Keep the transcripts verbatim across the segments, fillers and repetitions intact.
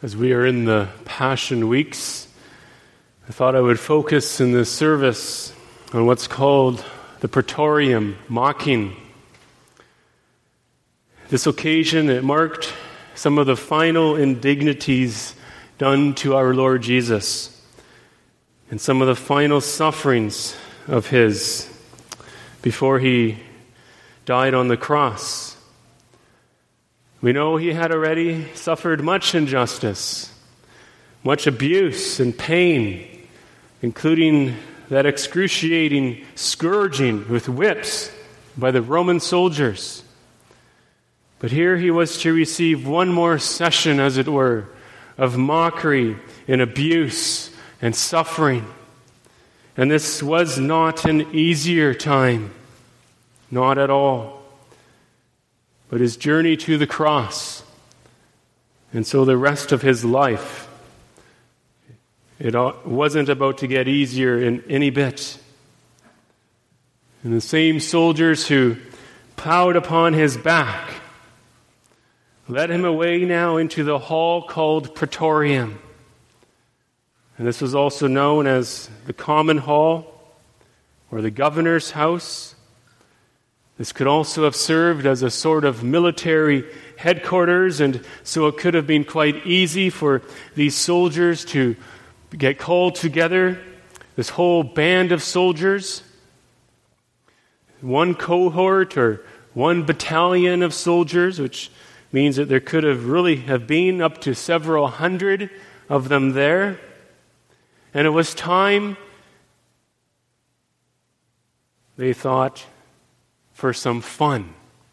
As we are in the Passion Weeks, I thought I would focus in this service on what's called the Praetorium, mocking. This occasion, it marked some of the final indignities done to our Lord Jesus and some of the final sufferings of His before He died on the cross. We know He had already suffered much injustice, much abuse and pain, including that excruciating scourging with whips by the Roman soldiers. But here He was to receive one more session, as it were, of mockery and abuse and suffering. And this was not an easier time, not at all. But His journey to the cross, and so the rest of His life, it wasn't about to get easier in any bit. And the same soldiers who plowed upon His back led Him away now into the hall called Praetorium. And this was also known as the Common Hall or the governor's house. This could also have served as a sort of military headquarters, and so it could have been quite easy for these soldiers to get called together, this whole band of soldiers, one cohort or one battalion of soldiers, which means that there could have really have been up to several hundred of them there. And it was time, they thought, for some fun.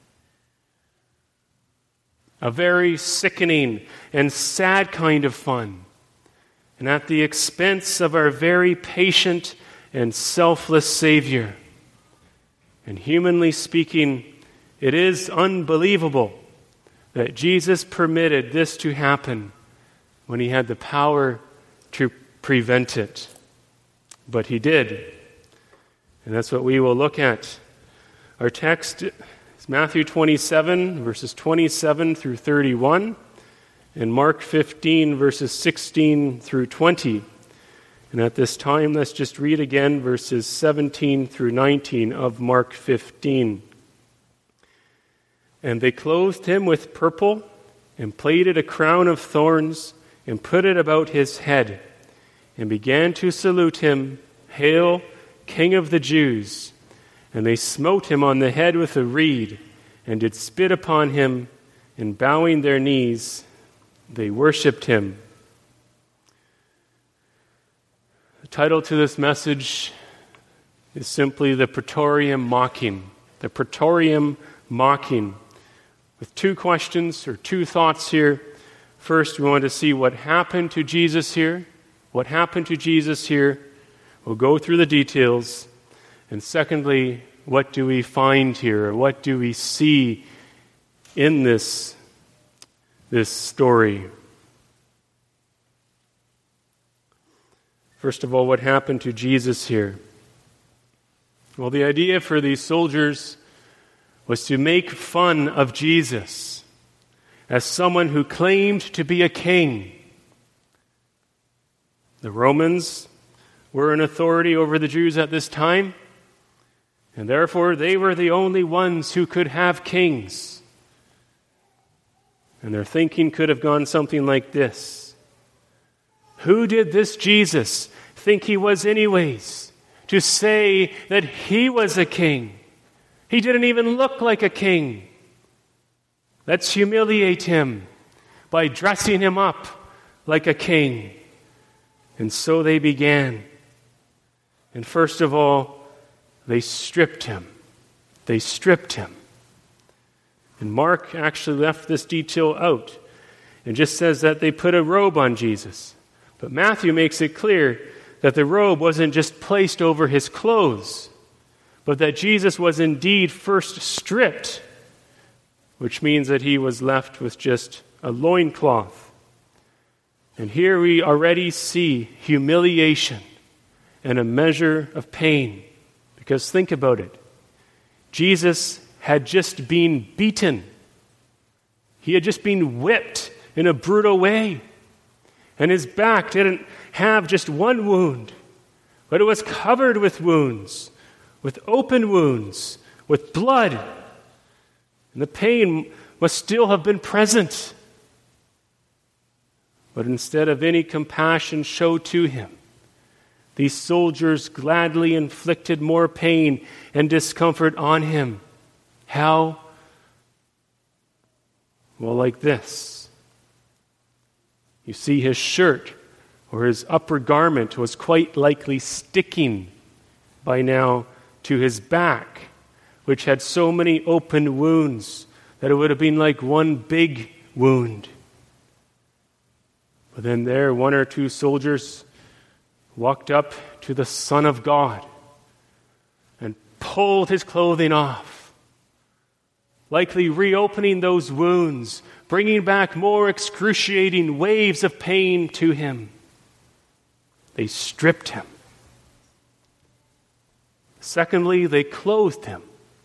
A very sickening and sad kind of fun, and at the expense of our very patient and selfless Savior. And humanly speaking, it is unbelievable that Jesus permitted this to happen when He had the power to prevent it. But He did. And that's what we will look at. Our text is Matthew twenty-seven, verses twenty-seven through thirty-one, and Mark fifteen, verses sixteen through twenty. And at this time, let's just read again verses seventeen through nineteen of Mark fifteen. And they clothed Him with purple, and plaited a crown of thorns, and put it about His head, and began to salute Him, "Hail, King of the Jews!" And they smote Him on the head with a reed, and did spit upon Him, and bowing their knees, they worshipped Him. The title to this message is simply the Praetorium Mocking. The Praetorium Mocking. With two questions or two thoughts here. First, we want to see what happened to Jesus here. What happened to Jesus here? We'll go through the details. And secondly, what do we find here? What do we see in this, this story? First of all, what happened to Jesus here? Well, the idea for these soldiers was to make fun of Jesus as someone who claimed to be a king. The Romans were in authority over the Jews at this time, and therefore they were the only ones who could have kings. And their thinking could have gone something like this: who did this Jesus think He was anyways, to say that He was a king? He didn't even look like a king. Let's humiliate Him by dressing Him up like a king. And so they began. And first of all, they stripped Him. They stripped Him. And Mark actually left this detail out and just says that they put a robe on Jesus. But Matthew makes it clear that the robe wasn't just placed over His clothes, but that Jesus was indeed first stripped, which means that He was left with just a loincloth. And here we already see humiliation and a measure of pain. Because think about it. Jesus had just been beaten. He had just been whipped in a brutal way. And his back didn't have just one wound, but it was covered with wounds, with open wounds, with blood. And the pain must still have been present. But instead of any compassion showed to him, these soldiers gladly inflicted more pain and discomfort on him. How? Well, like this. You see, his shirt or his upper garment was quite likely sticking by now to his back, which had so many open wounds that it would have been like one big wound. But then there, one or two soldiers walked up to the Son of God and pulled his clothing off, likely reopening those wounds, bringing back more excruciating waves of pain to him. They stripped him. Secondly, they clothed him.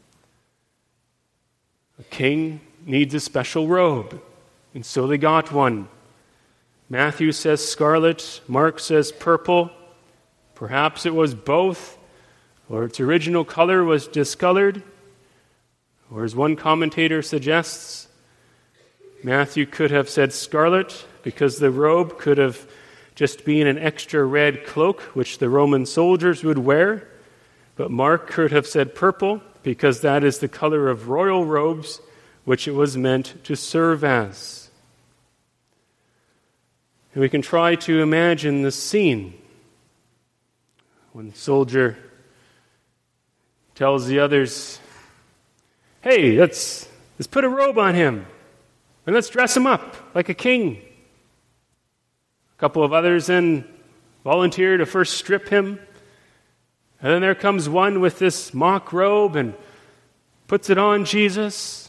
A king needs a special robe, and so they got one. Matthew says scarlet, Mark says purple. Perhaps it was both, or its original color was discolored, or as one commentator suggests, Matthew could have said scarlet because the robe could have just been an extra red cloak which the Roman soldiers would wear, but Mark could have said purple because that is the color of royal robes which it was meant to serve as. And we can try to imagine the scene when the soldier tells the others, hey, let's, let's put a robe on him and let's dress him up like a king. A couple of others then volunteer to first strip him. And then there comes one with this mock robe and puts it on Jesus.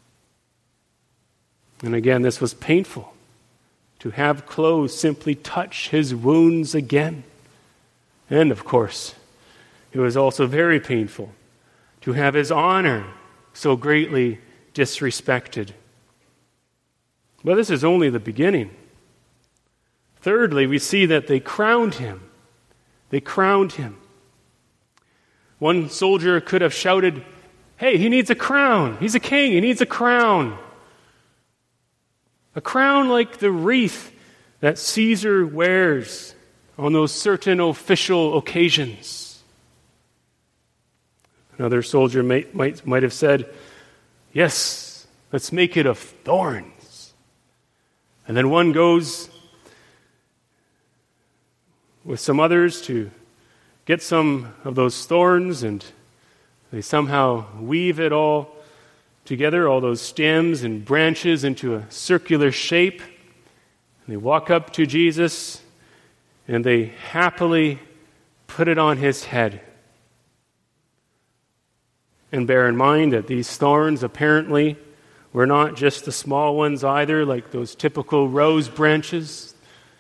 And again, this was painful. To have clothes simply touch his wounds again. And of course, it was also very painful to have his honor so greatly disrespected. But this is only the beginning. Thirdly, we see that they crowned him. They crowned him. One soldier could have shouted, hey, he needs a crown. He's a king. He needs a crown. A crown like the wreath that Caesar wears on those certain official occasions. Another soldier might, might, might have said, yes, let's make it of thorns. And then one goes with some others to get some of those thorns, and they somehow weave it all together, all those stems and branches into a circular shape. And they walk up to Jesus and they happily put it on his head. And bear in mind that these thorns apparently were not just the small ones either, like those typical rose branches,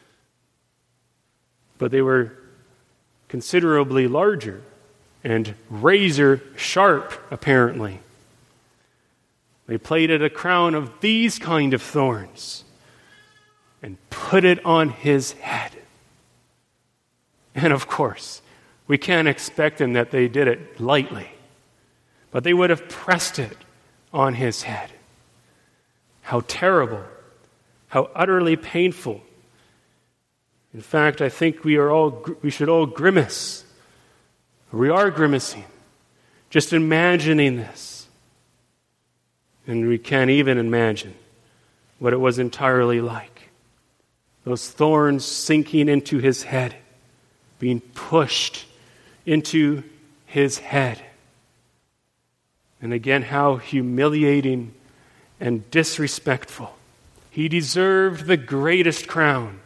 but they were considerably larger and razor sharp, apparently. They plaited a crown of these kind of thorns and put it on his head. And of course, we can't expect them that they did it lightly, but they would have pressed it on his head. How terrible, how utterly painful. In fact, I think we are all we should all grimace. We are grimacing, just imagining this. And we can't even imagine what it was entirely like. Those thorns sinking into his head, being pushed into his head. And again, how humiliating and disrespectful. He deserved the greatest crown.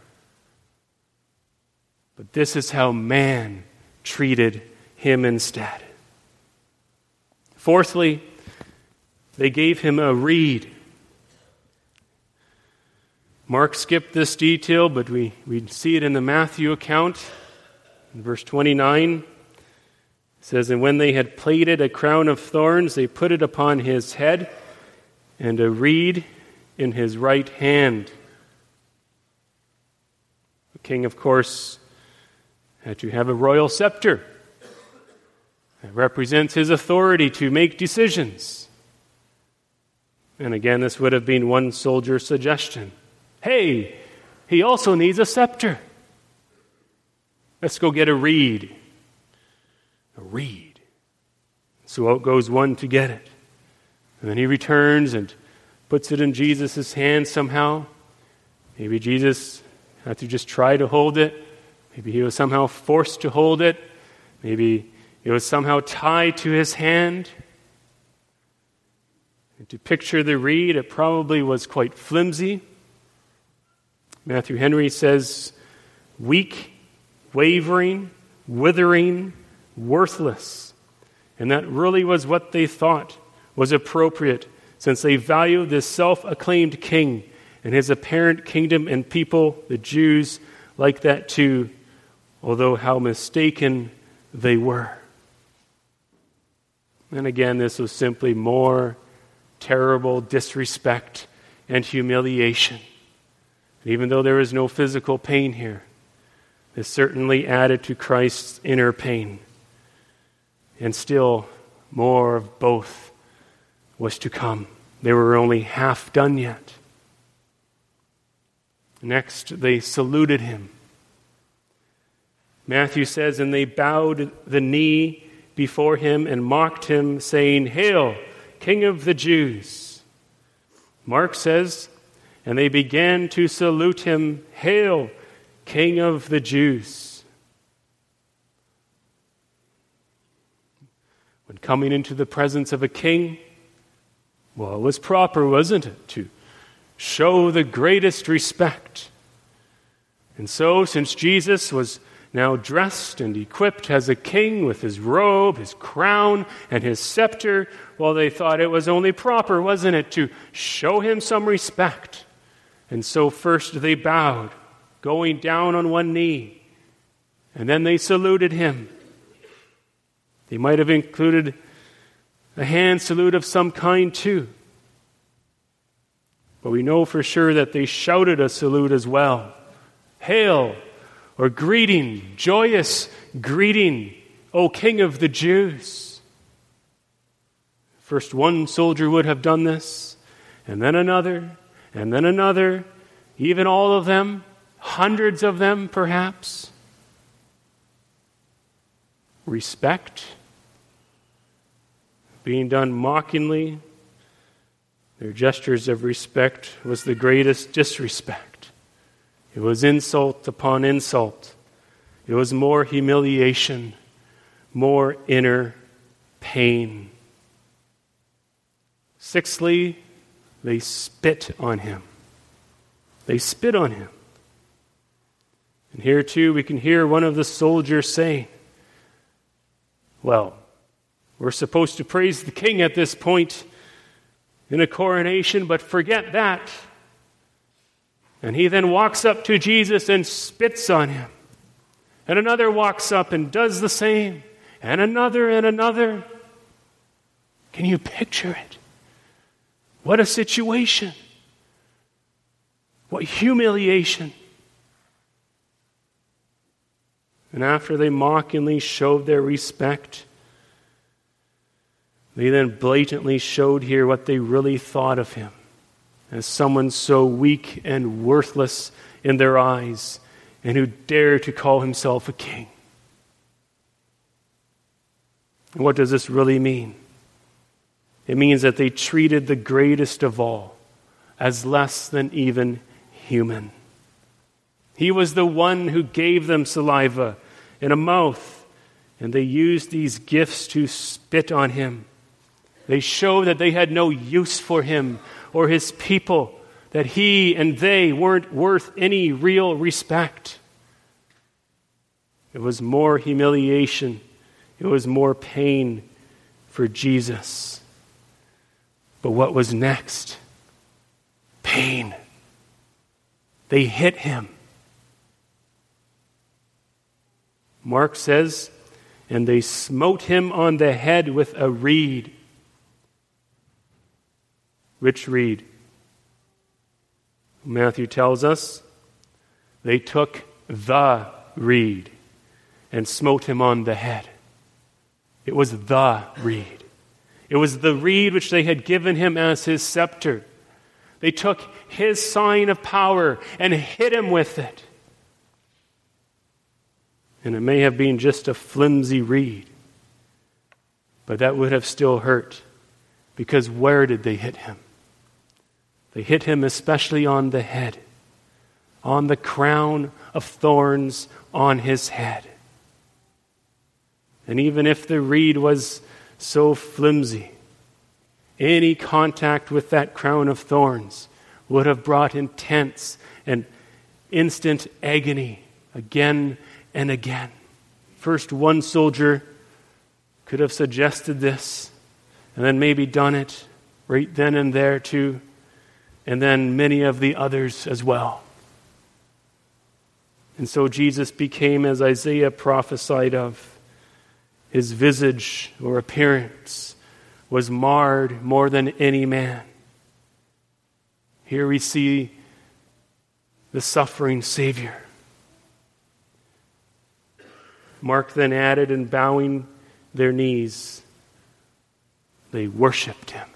But this is how man treated him instead. Fourthly, they gave him a reed. Mark skipped this detail, but we, we see it in the Matthew account. In verse twenty-nine, it says, and when they had plaited a crown of thorns, they put it upon his head, and a reed in his right hand. king, of course, had to have a royal scepter that represents his authority to make decisions. And again, this would have been one soldier's suggestion. Hey, he also needs a scepter. Let's go get a reed. A reed. So out goes one to get it. And then he returns and puts it in Jesus' hand somehow. Maybe Jesus had to just try to hold it. Maybe he was somehow forced to hold it. Maybe it was somehow tied to his hand. And to picture the reed, it probably was quite flimsy. Matthew Henry says, weak, wavering, withering, worthless. And that really was what they thought was appropriate, since they valued this self-acclaimed king and his apparent kingdom and people, the Jews, like that too, although how mistaken they were. And again, this was simply more terrible disrespect and humiliation. And even though there is no physical pain here, this certainly added to Christ's inner pain. And still more of both was to come. They were only half done yet. Next, they saluted him. Matthew says, and they bowed the knee before him and mocked him, saying, Hail, King of the Jews. Mark says, and they began to salute him, Hail, King of the Jews. When coming into the presence of a king, well, it was proper, wasn't it, to show the greatest respect. And so, since Jesus was now dressed and equipped as a king with his robe, his crown, and his scepter, well, they thought it was only proper, wasn't it, to show him some respect. And so first they bowed, going down on one knee, and then they saluted him. They might have included a hand salute of some kind too. But we know for sure that they shouted a salute as well. Hail, or greeting, joyous greeting, O King of the Jews. First one soldier would have done this, and then another, and then another, even all of them, hundreds of them perhaps. Respect, being done mockingly. Their gestures of respect was the greatest disrespect. It was insult upon insult. It was more humiliation, more inner pain. Sixthly, they spit on him. They spit on him. And here too we can hear one of the soldiers saying, well, we're supposed to praise the king at this point in a coronation, but forget that. And he then walks up to Jesus and spits on him. And another walks up and does the same. And another and another. Can you picture it? What a situation. What humiliation. And after they mockingly showed their respect, they then blatantly showed here what they really thought of him as someone so weak and worthless in their eyes and who dared to call himself a king. And what does this really mean? It means that they treated the greatest of all as less than even human. He was the one who gave them saliva and a mouth, and they used these gifts to spit on him. They showed that they had no use for him or his people, that he and they weren't worth any real respect. It was more humiliation. It was more pain for Jesus. But what was next? Pain. They hit him. Mark says, and they smote him on the head with a reed. Which reed? Matthew tells us they took the reed and smote him on the head. It was the reed. It was the reed which they had given him as his scepter. They took his sign of power and hit him with it. And it may have been just a flimsy reed, but that would have still hurt, because where did they hit him? They hit him especially on the head, on the crown of thorns on his head. And even if the reed was so flimsy, any contact with that crown of thorns would have brought intense and instant agony again and again. First, one soldier could have suggested this, and then maybe done it right then and there too, and then many of the others as well. And so Jesus became, as Isaiah prophesied of, his visage or appearance was marred more than any man. Here we see the suffering Savior. Mark then added, and bowing their knees, they worshipped him.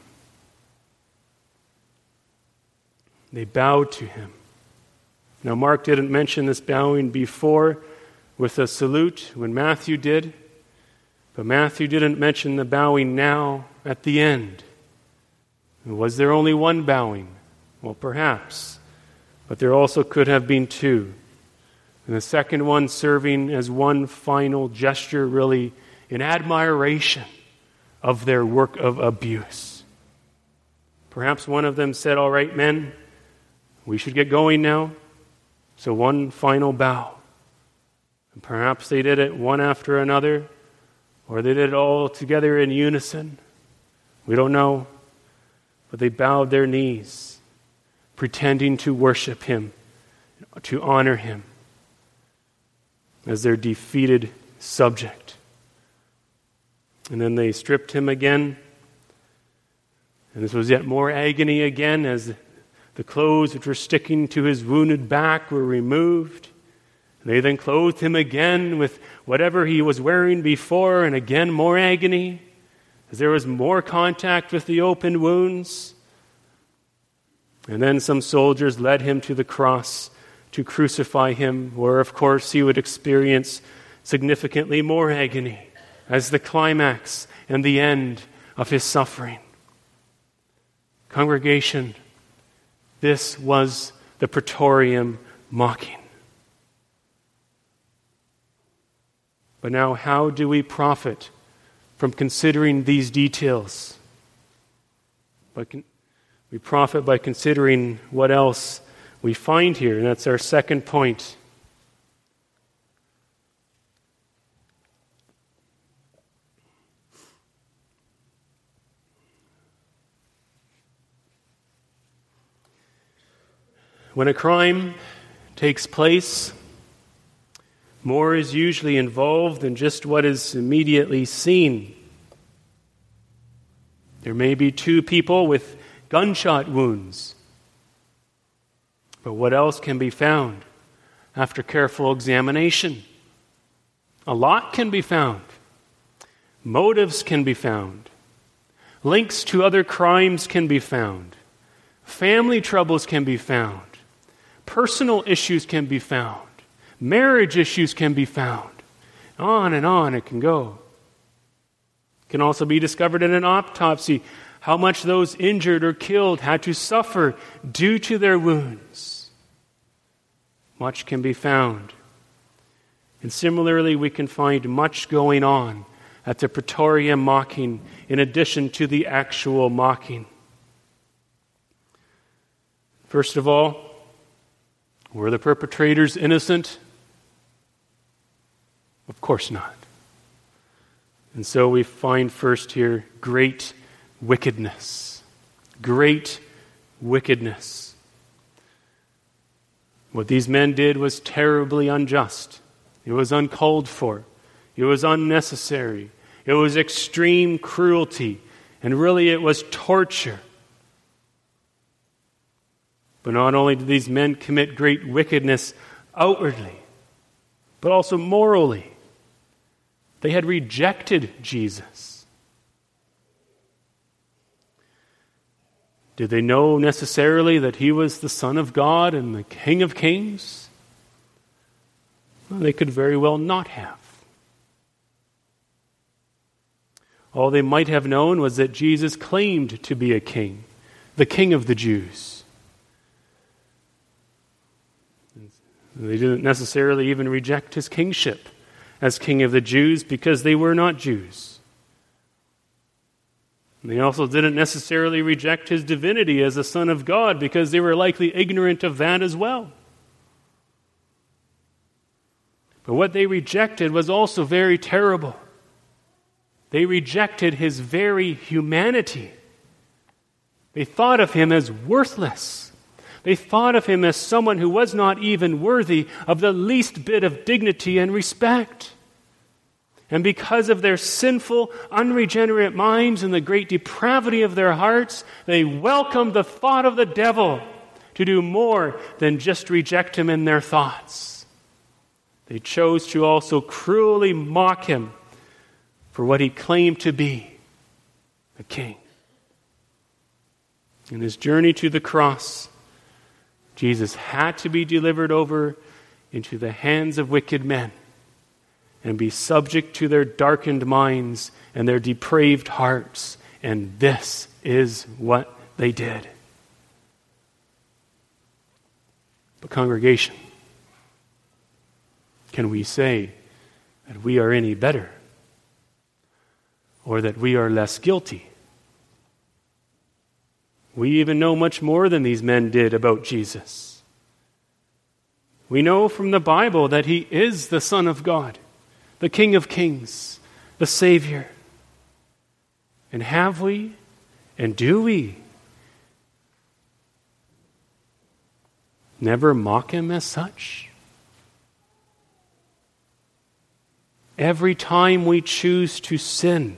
They bowed to him. Now, Mark didn't mention this bowing before with a salute when Matthew did, but Matthew didn't mention the bowing now at the end. Was there only one bowing? Well, perhaps, but there also could have been two. And the second one serving as one final gesture, really in admiration of their work of abuse. Perhaps one of them said, "All right, men, we should get going now." So one final bow. And perhaps they did it one after another, or they did it all together in unison. We don't know. But they bowed their knees, pretending to worship him, to honor him as their defeated subject. And then they stripped him again. And this was yet more agony again, as the clothes which were sticking to his wounded back were removed. They then clothed him again with whatever he was wearing before, and again more agony, as there was more contact with the open wounds. And then some soldiers led him to the cross to crucify him, where of course he would experience significantly more agony as the climax and the end of his suffering. Congregation, this was the Praetorium mocking. But now, how do we profit from considering these details? But con- we profit by considering what else we find here, and that's our second point. When a crime takes place, more is usually involved than just what is immediately seen. There may be two people with gunshot wounds. But what else can be found after careful examination? A lot can be found. Motives can be found. Links to other crimes can be found. Family troubles can be found. Personal issues can be found. Marriage issues can be found. On and on it can go. It can also be discovered in an autopsy how much those injured or killed had to suffer due to their wounds. Much can be found. And similarly, we can find much going on at the Praetorium mocking in addition to the actual mocking. First of all, were the perpetrators innocent? Of course not. And so we find first here great wickedness. Great wickedness. What these men did was terribly unjust. It was uncalled for. It was unnecessary. It was extreme cruelty. And really it was torture. But not only did these men commit great wickedness outwardly, but also morally. They had rejected Jesus. Did they know necessarily that he was the Son of God and the King of Kings? Well, they could very well not have. All they might have known was that Jesus claimed to be a king, the King of the Jews. They didn't necessarily even reject his kingship as King of the Jews because they were not Jews. And they also didn't necessarily reject his divinity as the Son of God because they were likely ignorant of that as well. But what they rejected was also very terrible. They rejected his very humanity. They thought of him as worthless. They thought of him as someone who was not even worthy of the least bit of dignity and respect. And because of their sinful, unregenerate minds and the great depravity of their hearts, they welcomed the thought of the devil to do more than just reject him in their thoughts. They chose to also cruelly mock him for what he claimed to be, a king. In his journey to the cross, Jesus had to be delivered over into the hands of wicked men and be subject to their darkened minds and their depraved hearts. And this is what they did. But congregation, can we say that we are any better? Or that we are less guilty? We even know much more than these men did about Jesus. We know from the Bible that he is the Son of God, the King of Kings, the Savior. And have we, and do we, never mock him as such? Every time we choose to sin,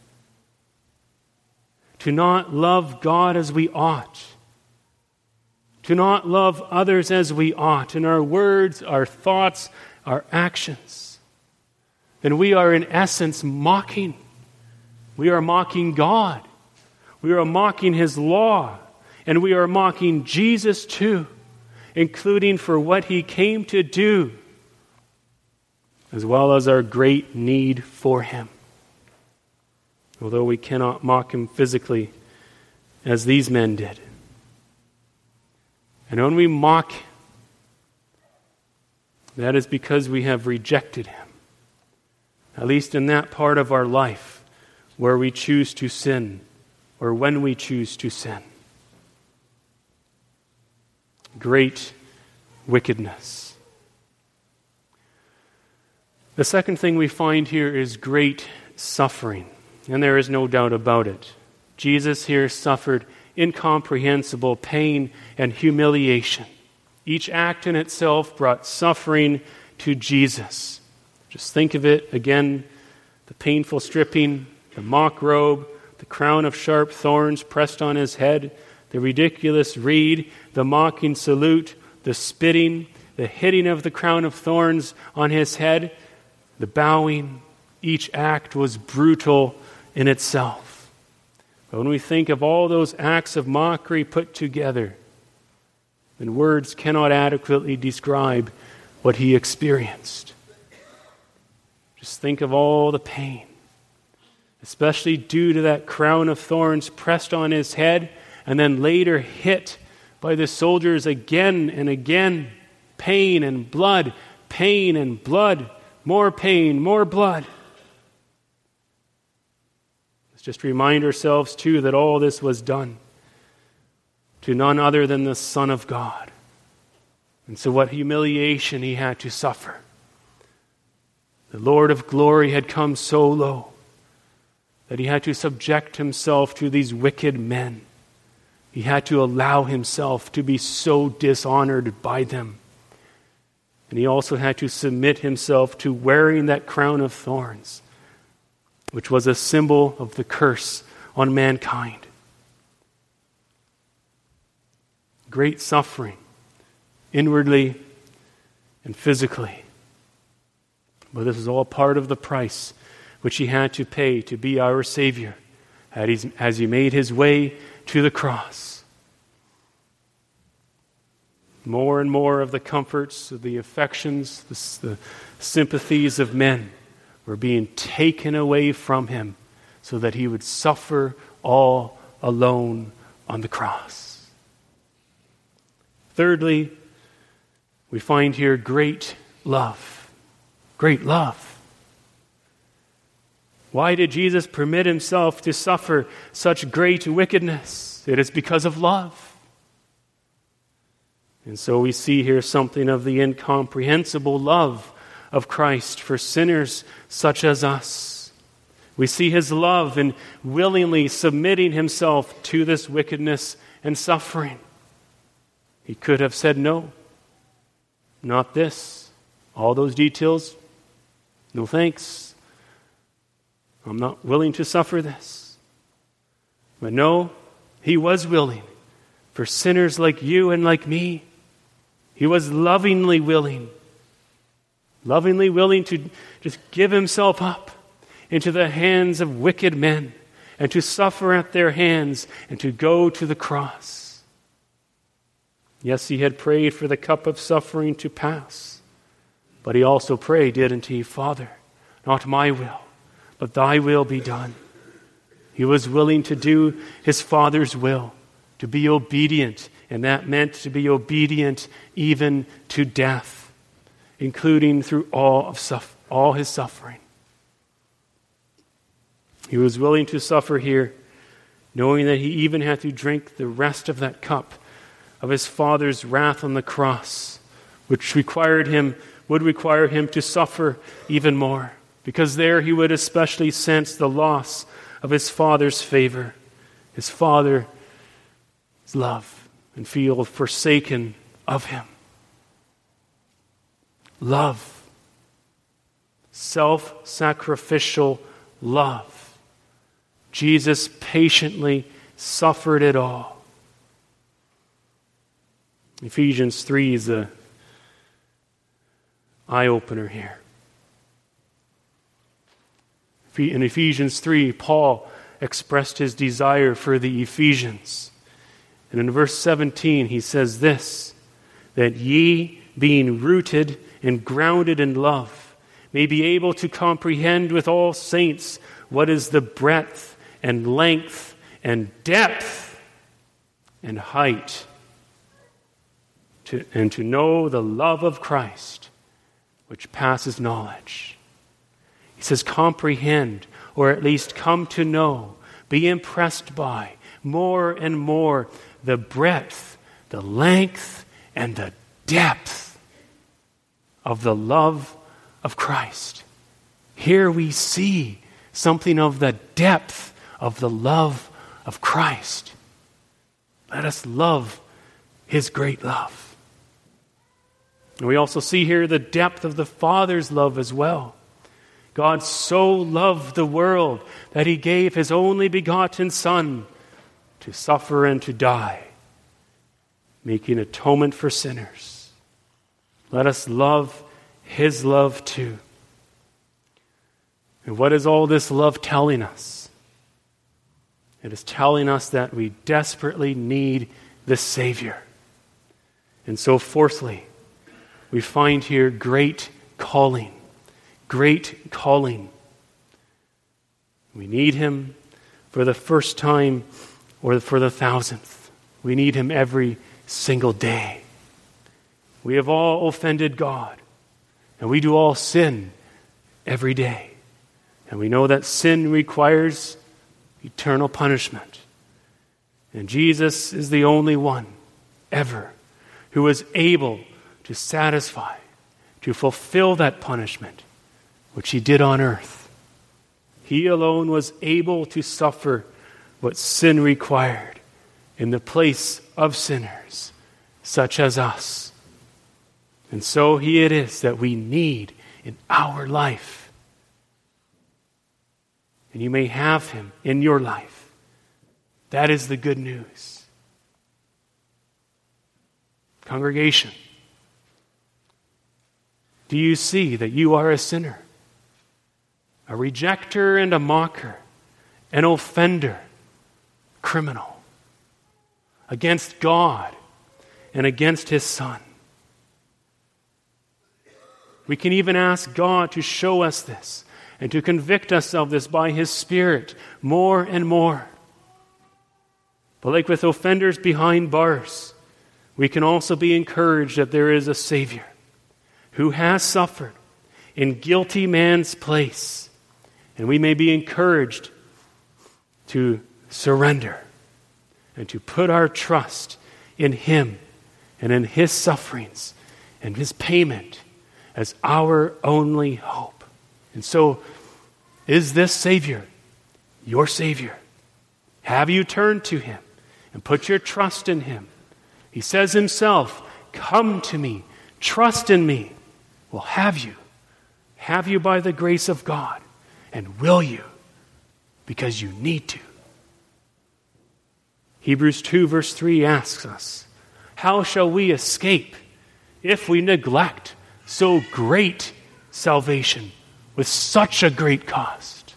to not love God as we ought, to not love others as we ought, in our words, our thoughts, our actions, then we are in essence mocking. We are mocking God. We are mocking his law. And we are mocking Jesus too, including for what he came to do, as well as our great need for him. Although we cannot mock him physically as these men did. And when we mock him, that is because we have rejected him. At least in that part of our life where we choose to sin, or when we choose to sin. Great wickedness. The second thing we find here is great suffering. And there is no doubt about it. Jesus here suffered incomprehensible pain and humiliation. Each act in itself brought suffering to Jesus. Just think of it again, the painful stripping, the mock robe, the crown of sharp thorns pressed on his head, the ridiculous reed, the mocking salute, the spitting, the hitting of the crown of thorns on his head, the bowing. Each act was brutal in itself. But when we think of all those acts of mockery put together, then words cannot adequately describe what he experienced. Just think of all the pain, especially due to that crown of thorns pressed on his head and then later hit by the soldiers again and again. Pain and blood, pain and blood, more pain, more blood. Just remind ourselves, too, that all this was done to none other than the Son of God. And so what humiliation he had to suffer. The Lord of glory had come so low that he had to subject himself to these wicked men. He had to allow himself to be so dishonored by them. And he also had to submit himself to wearing that crown of thorns, which was a symbol of the curse on mankind. Great suffering, inwardly and physically. But this is all part of the price which he had to pay to be our Savior as he made his way to the cross. More and more of the comforts, of the affections, the, the sympathies of men were being taken away from him so that he would suffer all alone on the cross. Thirdly, we find here great love. Great love. Why did Jesus permit himself to suffer such great wickedness? It is because of love. And so we see here something of the incomprehensible love of Christ for sinners such as us. We see his love in willingly submitting himself to this wickedness and suffering. He could have said no, not this. All those details, no thanks. I'm not willing to suffer this. But no, he was willing for sinners like you and like me. He was lovingly willing, lovingly willing to just give himself up into the hands of wicked men and to suffer at their hands and to go to the cross. Yes, he had prayed for the cup of suffering to pass, but he also prayed, didn't he? Father, not my will, but thy will be done. He was willing to do his Father's will, to be obedient, and that meant to be obedient even to death, including through all of suff- all his suffering. He was willing to suffer here, knowing that he even had to drink the rest of that cup of his Father's wrath on the cross, which required him, would require him to suffer even more, because there he would especially sense the loss of his Father's favor, his Father's love, and feel forsaken of him. Love. Self-sacrificial love. Jesus patiently suffered it all. Ephesians three is an eye-opener here. In Ephesians three, Paul expressed his desire for the Ephesians. And in verse seventeen, he says this, that ye, being rooted and grounded in love, may be able to comprehend with all saints what is the breadth and length and depth and height, to, and to know the love of Christ, which passes knowledge. He says comprehend, or at least come to know, be impressed by more and more the breadth, the length, and the depth of the love of Christ. Here we see something of the depth of the love of Christ. Let us love his great love. And we also see here the depth of the Father's love as well. God so loved the world that he gave his only begotten Son to suffer and to die, making atonement for sinners. Let us love his love too. And what is all this love telling us? It is telling us that we desperately need the Savior. And so fourthly, we find here great calling. Great calling. We need him for the first time or for the thousandth. We need him every single day. We have all offended God, and we do all sin every day. And we know that sin requires eternal punishment. And Jesus is the only one ever who was able to satisfy, to fulfill that punishment, which he did on earth. He alone was able to suffer what sin required in the place of sinners, such as us. And so he it is that we need in our life. And you may have him in your life. That is the good news. Congregation, Do you see that you are a sinner, a rejecter and a mocker, an offender, criminal against God and against His Son? We can even ask God to show us this and to convict us of this by His Spirit more and more. But like with offenders behind bars, we can also be encouraged that there is a Savior who has suffered in guilty man's place. And we may be encouraged to surrender and to put our trust in Him and in His sufferings and His payment as our only hope. And so, is this Savior your Savior? Have you turned to Him and put your trust in Him? He says Himself, "Come to me, trust in me." Well, have you? Have you by the grace of God? And will you? Because you need to. Hebrews two verse three asks us, how shall we escape if we neglect so great salvation with such a great cost?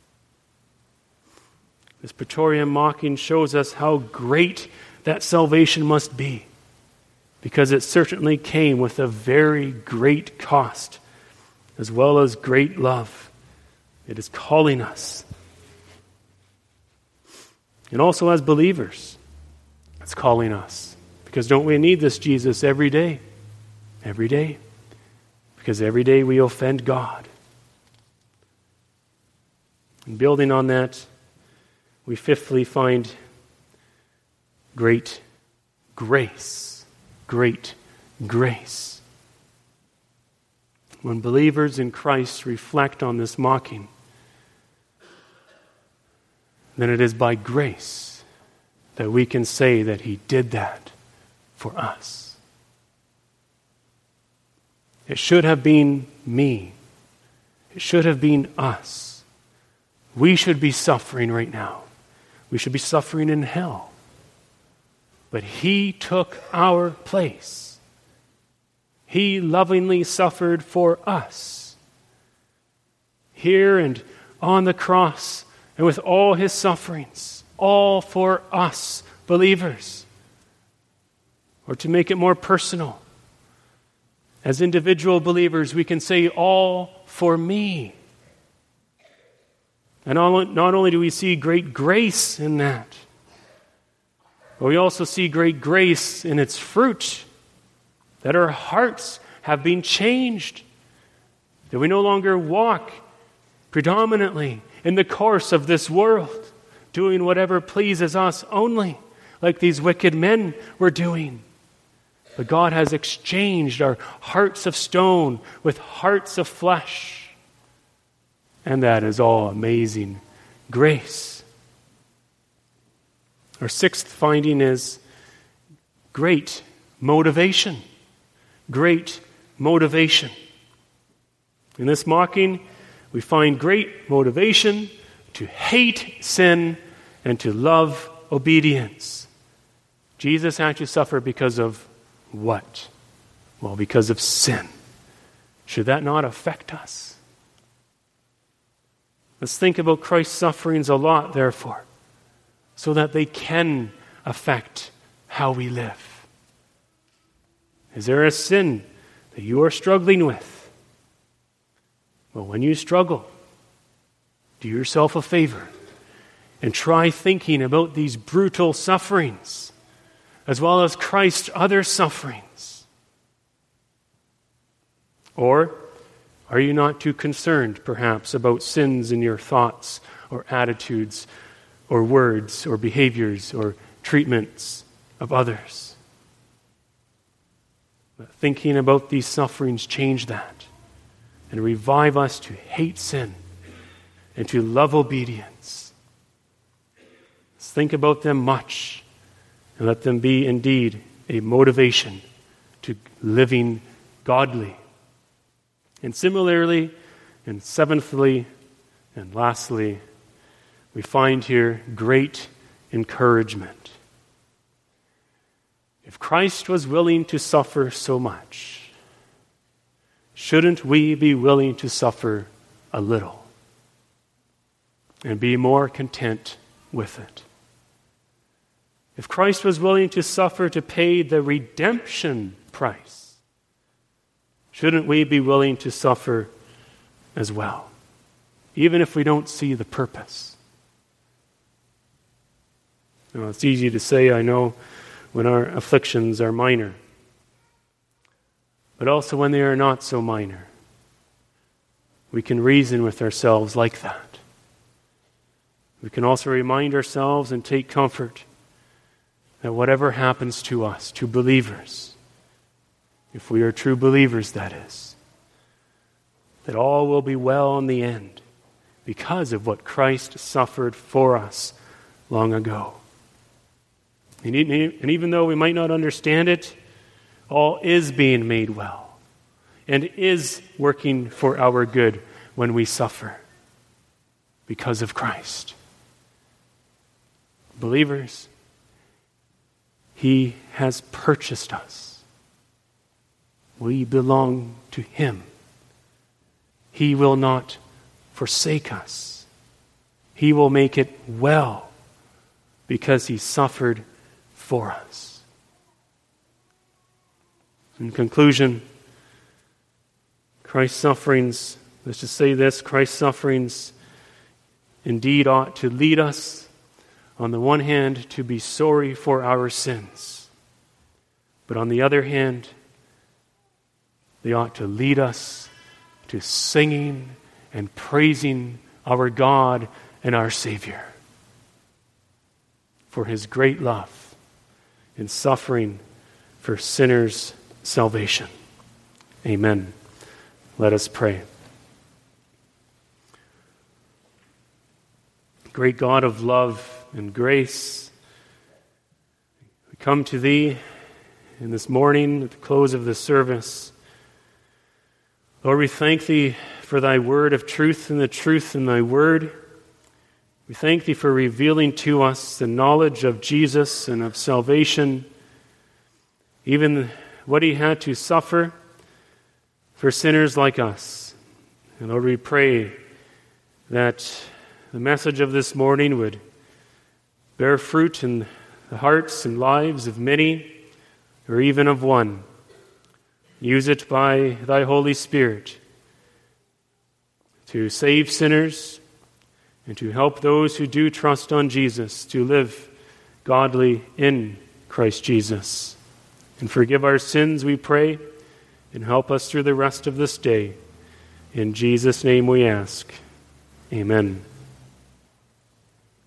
This Praetorian mocking shows us how great that salvation must be, because it certainly came with a very great cost, as well as great love. It is calling us. And also as believers, it's calling us. Because don't we need this Jesus every day? Every day. Because every day we offend God. And building on that, we fifthly find great grace. Great grace. When believers in Christ reflect on this mocking, then it is by grace that we can say that He did that for us. It should have been me. It should have been us. We should be suffering right now. We should be suffering in hell. But He took our place. He lovingly suffered for us. Here and on the cross, and with all His sufferings, all for us, believers. Or to make it more personal, as individual believers, we can say, all for me. And not only do we see great grace in that, but we also see great grace in its fruit, that our hearts have been changed, that we no longer walk predominantly in the course of this world, doing whatever pleases us only, like these wicked men were doing. But God has exchanged our hearts of stone with hearts of flesh. And that is all amazing grace. Our sixth finding is great motivation. Great motivation. In this mocking, we find great motivation to hate sin and to love obedience. Jesus had to suffer because of what? Well, because of sin. Should that not affect us? Let's think about Christ's sufferings a lot, therefore, so that they can affect how we live. Is there a sin that you are struggling with? Well, when you struggle, do yourself a favor and try thinking about these brutal sufferings, as well as Christ's other sufferings. Or are you not too concerned, perhaps, about sins in your thoughts or attitudes or words or behaviors or treatments of others? But thinking about these sufferings change that and revive us to hate sin and to love obedience. Let's think about them much and let them be indeed a motivation to living godly. And similarly, and seventhly, and lastly, we find here great encouragement. If Christ was willing to suffer so much, shouldn't we be willing to suffer a little and be more content with it? If Christ was willing to suffer to pay the redemption price, shouldn't we be willing to suffer as well, even if we don't see the purpose? You know, it's easy to say, I know, when our afflictions are minor, but also when they are not so minor. We can reason with ourselves like that. We can also remind ourselves and take comfort that whatever happens to us, to believers, if we are true believers, that is, that all will be well in the end because of what Christ suffered for us long ago. And even though we might not understand it, all is being made well and is working for our good when we suffer because of Christ. Believers, He has purchased us. We belong to Him. He will not forsake us. He will make it well because He suffered for us. In conclusion, Christ's sufferings, let's just say this, Christ's sufferings indeed ought to lead us, on the one hand, to be sorry for our sins. But on the other hand, they ought to lead us to singing and praising our God and our Savior for His great love in suffering for sinners' salvation. Amen. Let us pray. Great God of love and grace, we come to Thee in this morning at the close of the service. Lord, we thank Thee for Thy word of truth and the truth in Thy word. We thank Thee for revealing to us the knowledge of Jesus and of salvation, even what He had to suffer for sinners like us. And Lord, we pray that the message of this morning would bear fruit in the hearts and lives of many, or even of one. Use it by Thy Holy Spirit to save sinners and to help those who do trust on Jesus to live godly in Christ Jesus. And forgive our sins, we pray, and help us through the rest of this day. In Jesus' name we ask. Amen.